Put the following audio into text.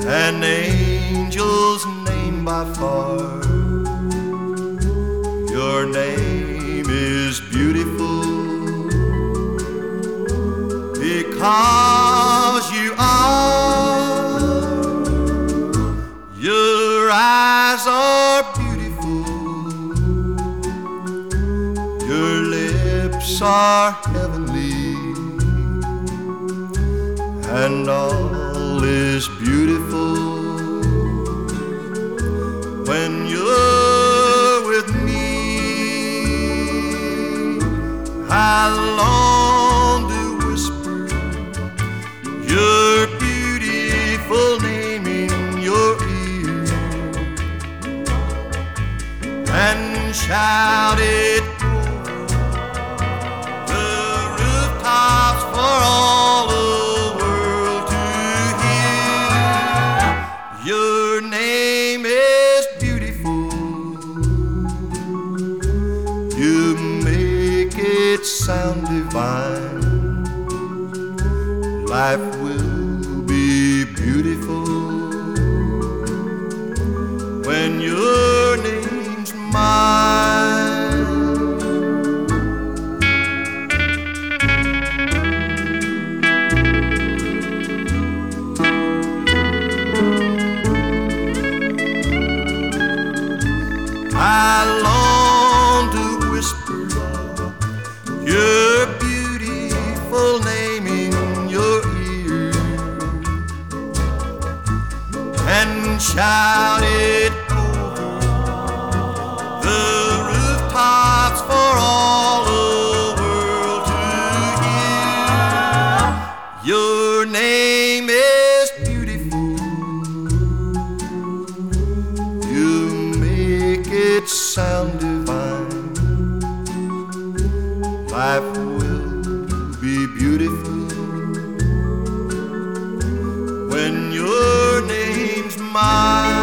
an angel's name by far. Your name is beautiful because you are. Your eyes are beautiful, your lips are heavenly, and all is beautiful when you're with me. I long to whisper your beautiful name in your ear and shout it over the rooftops for all the world to hear. Your name is beautiful, you make it sound divine. Life will be beautiful when your name's mine. I long to whisper your beautiful name in your ear and shout it over the rooftops for all the world to hear. Your name is beautiful, you make it sound divine. Life will be beautiful when your name's mine.